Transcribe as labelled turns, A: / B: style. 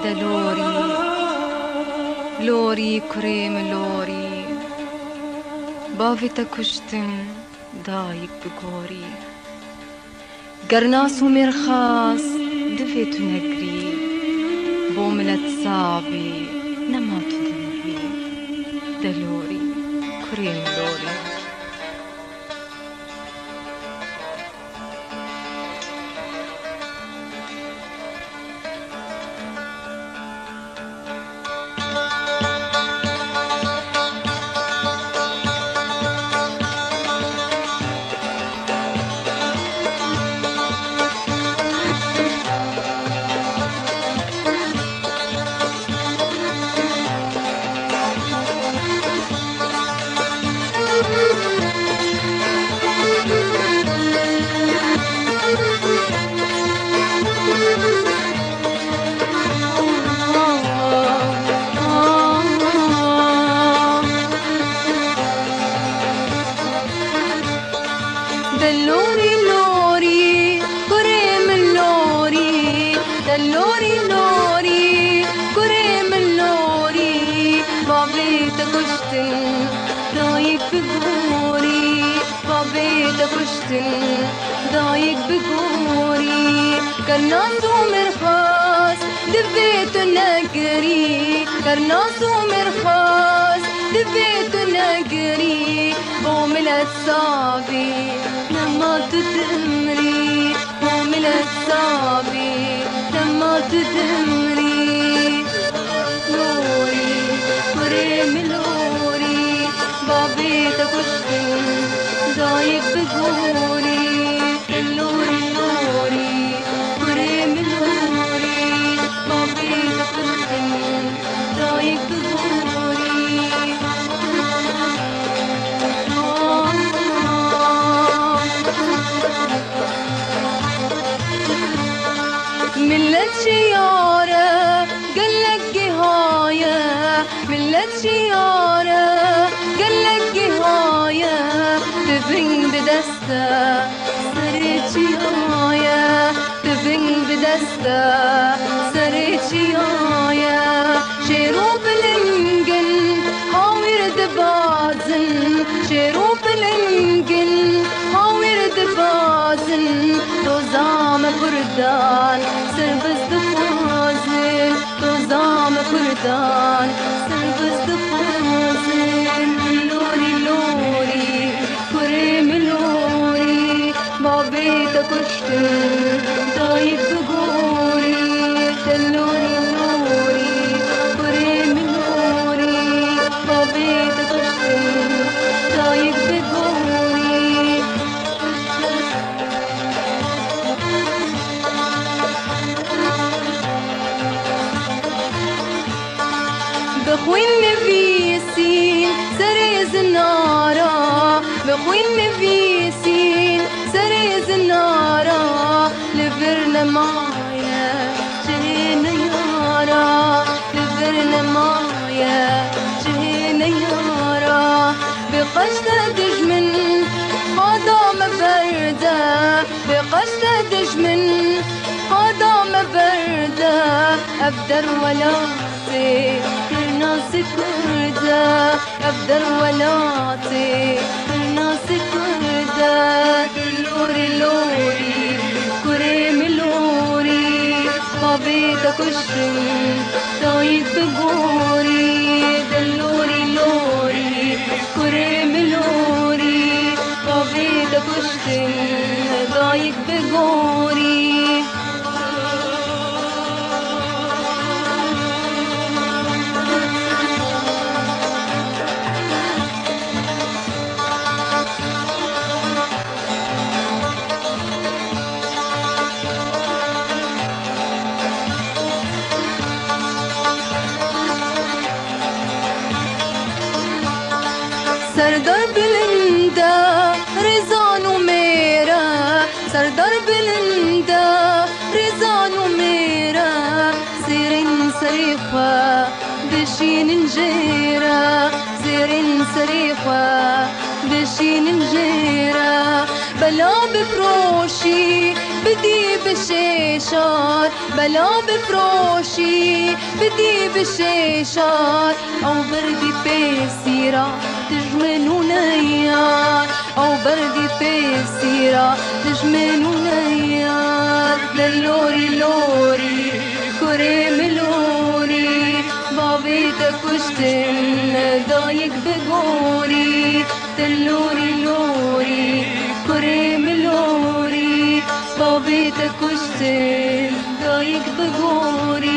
A: دلوري لوري كريم لوري بافي تكشتن دايك بقوري قرناس ومرخاص دفيت نقري بوملت صابي نمات دمري دلوري كريم لوري
B: دلوري لوري كريم اللوري دلوري لوري كريم اللوري بابيتك كشتن دايك بقوري بابيتك كشتن دايك بقوري كرناس ومرخاص دفيت نقري كرناس ومرخاص دفيت نقري بومل الصابي لما تدمري بومل الصابي لما تدمري لوري كريم لوري بابيتك كشتن دايك بقوري اللوري لوري كريم لوري بابيتك كشتن دايك بقوري ملت شيارة قلك جهاية ملت شيارة قلك جهاية تبين بدستة سريت شياية تبين بدستة سريت شياية شيروب الانجن هاوير دبازن شيروب الانجن هاوير دبازن توزام كردان سربز دفازن توزام كردان سربز دفازن لوري لوري كريم لوري بابيتك كشتن دايك بقوري دلوري لوري كريم لوري بابيتك كشتن دايك بقوري بخوين نفيسين سريز النارا بخوين نفيسين سريز النارا لفرنا معايا جهينا يارا لفرنا معايا جهينا يارا بقشتة دجمن قدام بردة بقشتة دجمن قدام بردة أبدر ولاتي كرناس كردة أبدر ولاتي كرناس كردة دلوري لوري كريم لوري بابيتك كشتن دايك بقوري دلوري لوري كريم لوري بابيتك كشتن دايك بقوري سردار بلنده رزان و میره سردار بلنده رزان و میره زیرین سریخه بشین انجیره زیرین سریخه بشین انجیره بلا بفروشی بدي بالشيشار بلا بفروشي بدي بالشيشار أو بردي بسيرة تجمن ونيار أو بردي بسيرة تجمن ونيار دلوري لوري كريم لوري بابيتك وشتن ضايق بقوري دلوري لوري كريم لوري بابيتك وشتن ضايق بقوري